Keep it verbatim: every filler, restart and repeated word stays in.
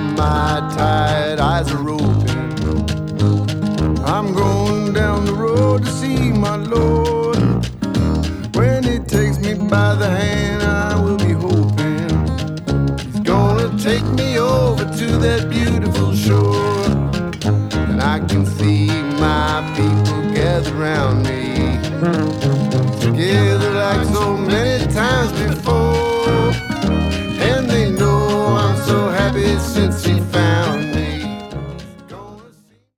my tired eyes are open. I'm going down the road to see my Lord. When he takes me by the hand, I will be hoping he's gonna take me over to that beautiful shore, and I can see my people gather around me, together like so many times before. And they know I'm so happy since he found